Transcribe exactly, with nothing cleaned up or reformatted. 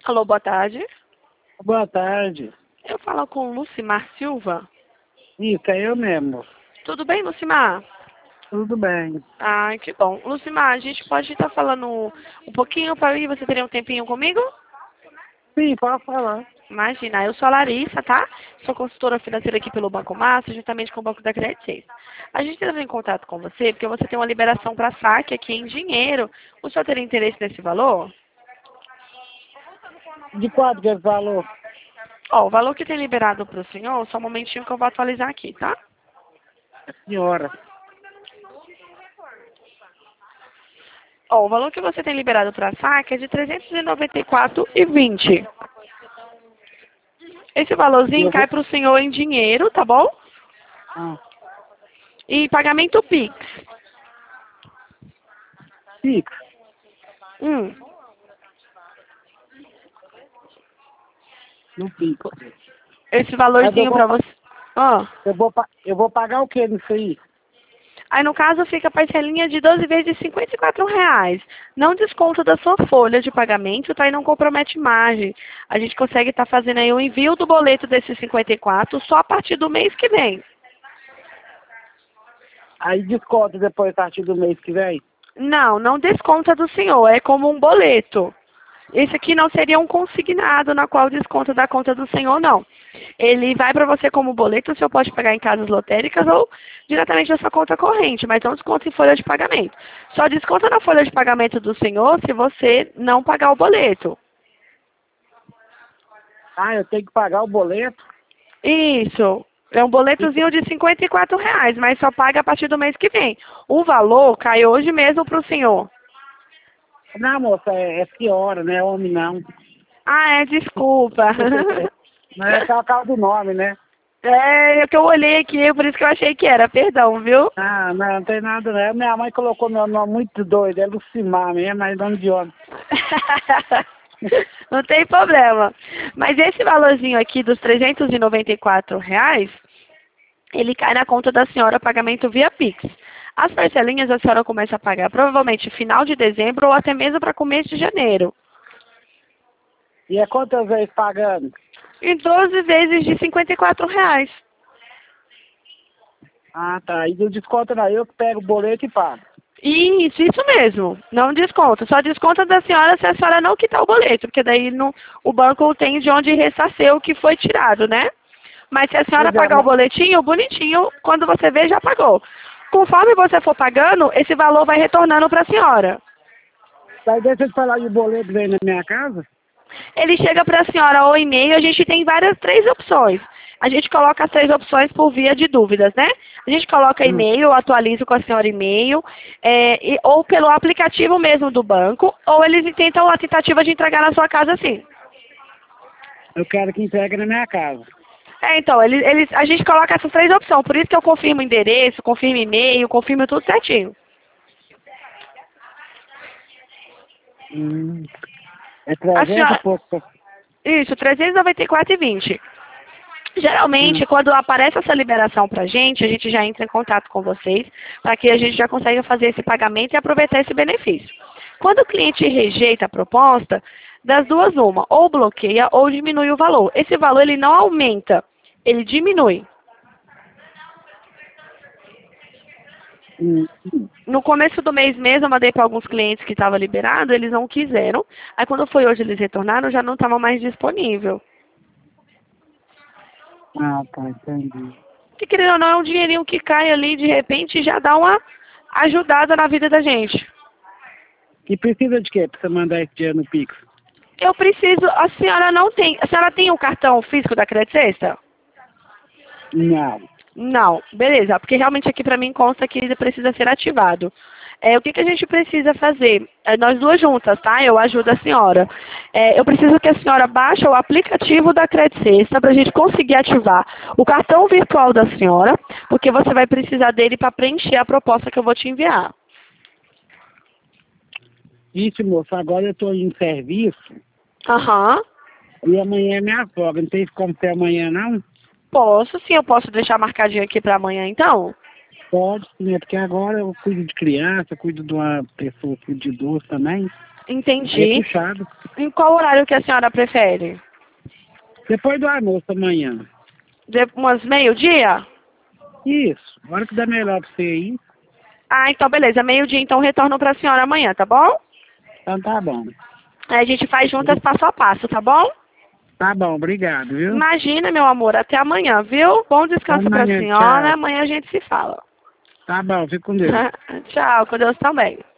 Alô, boa tarde. Boa tarde. Eu falo com Lucimar Silva. Isso, é eu mesmo. Tudo bem, Lucimar? Tudo bem. Ai, que bom. Lucimar, a gente pode estar falando um pouquinho para mim? Você teria um tempinho comigo? Sim, pode falar. Imagina, eu sou a Larissa, tá? Sou consultora financeira aqui pelo Banco Master, juntamente com o Banco da Credit Suisse. A gente entrou em contato com você porque você tem uma liberação para saque aqui em dinheiro. O senhor teria interesse nesse valor? De quanto que ele falou? Ó, o valor que tem liberado para o senhor, só um momentinho que eu vou atualizar aqui, tá? Senhora. Ó, o valor que você tem liberado para saque é de trezentos e noventa e quatro reais e vinte centavos. Esse valorzinho Eu cai vou... para o senhor em dinheiro, tá bom? Ah, E pagamento Pix. fica. Hum. Não fica. Esse Mas eu valorzinho vou, para pa- você... Ó. eu, vou, pa- eu vou pagar o que nisso aí? Aí, no caso, fica a parcelinha de doze vezes de cinquenta e quatro reais. Não desconto da sua folha de pagamento, tá? E não compromete margem. A gente consegue estar fazendo aí o envio do boleto desses cinquenta e quatro só a partir do mês que vem. Aí desconto depois a partir do mês que vem? Não, não desconta do senhor. É como um boleto. Esse aqui não seria um consignado na qual desconta da conta do senhor, não. Ele vai para você como boleto, o senhor pode pagar em casas lotéricas ou diretamente na sua conta corrente, mas não desconta em folha de pagamento. Só desconta na folha de pagamento do senhor se você não pagar o boleto. Ah, eu tenho que pagar o boleto? Isso. É um boletozinho de cinquenta e quatro reais, mas só paga a partir do mês que vem. O valor cai hoje mesmo para o senhor. Não, moça, é, é senhora, não é homem não. Ah, é, desculpa. Não é só a causa do nome, né? É, é que eu olhei aqui, por isso que eu achei que era, perdão, viu? Ah, não, não tem nada não. Minha mãe colocou meu nome muito doido, é Lucimar mesmo, mas nome de homem. Não tem problema. Mas esse valorzinho aqui dos trezentos e noventa e quatro reais, ele cai na conta da senhora pagamento via Pix. As parcelinhas a senhora começa a pagar provavelmente final de dezembro ou até mesmo para começo de janeiro. E é quantas vezes pagando? Em doze vezes de cinquenta e quatro reais. Ah, tá. E do desconto não, eu que pego o boleto e pago. Isso, isso mesmo. Não desconta. Só desconta da senhora se a senhora não quitar o boleto, porque daí não, o banco tem de onde ressarcer o que foi tirado, né? Mas se a senhora Pois é, pagar o mas... boletinho, bonitinho, quando você vê, já pagou. Conforme você for pagando, esse valor vai retornando para a senhora. Daí deixa eu te falar, e o boleto vem na minha casa? Ele chega para a senhora ou e-mail, a gente tem várias, três opções. A gente coloca as três opções por via de dúvidas, né? A gente coloca Hum. e-mail, eu atualizo com a senhora e-mail, é, e- ou pelo aplicativo mesmo do banco, ou eles tentam a tentativa de entregar na sua casa sim. Eu quero que entregue na minha casa. É, então, eles, eles, a gente coloca essas três opções, por isso que eu confirmo o endereço, confirmo e-mail, confirmo tudo certinho. Hum. É A trezentos e senhora, pouco. isso, trezentos e noventa e quatro reais e vinte centavos. Hum. Geralmente, quando aparece essa liberação pra gente, a gente já entra em contato com vocês, para que a gente já consiga fazer esse pagamento e aproveitar esse benefício. Quando o cliente rejeita a proposta, das duas uma, ou bloqueia ou diminui o valor. Esse valor ele não aumenta, ele diminui. Hum. No começo do mês mesmo, eu mandei para alguns clientes que estava liberado, eles não quiseram. Aí quando foi hoje eles retornaram, já não estava mais disponível. Ah, tá, entendi. Que querendo ou não, é um dinheirinho que cai ali de repente e já dá uma ajudada na vida da gente. E precisa de quê pra você mandar esse dinheiro no Pix? Eu preciso, a senhora não tem, a senhora tem o cartão físico da Credit Sexta? Não. Não, beleza, porque realmente aqui para mim consta que ele precisa ser ativado. É, o que, que a gente precisa fazer? É, nós duas juntas, tá? Eu ajudo a senhora. É, eu preciso que a senhora baixe o aplicativo da Credit Sexta para a gente conseguir ativar o cartão virtual da senhora, porque você vai precisar dele para preencher a proposta que eu vou te enviar. Isso, moço, agora eu tô em serviço Aham. e amanhã é minha folga. Não tem como ser amanhã, não? Posso sim, eu posso deixar marcadinho aqui para amanhã então? Pode, sim, é porque agora eu cuido de criança, cuido de uma pessoa, cuido de idoso também. Entendi. É puxado. Em qual horário que a senhora prefere? Depois do almoço amanhã. De umas meio-dia? Isso. A hora que dá melhor pra você ir. Ah, então beleza. Meio-dia, então retorno pra senhora amanhã, tá bom? Então tá bom. Aí a gente faz juntas passo a passo, tá bom? Tá bom, obrigado, viu? Imagina, meu amor. Até amanhã, viu? Bom descanso pra Amanhã, senhora. tchau. Amanhã a gente se fala. Tá bom, fica com Deus. Tchau, com Deus também.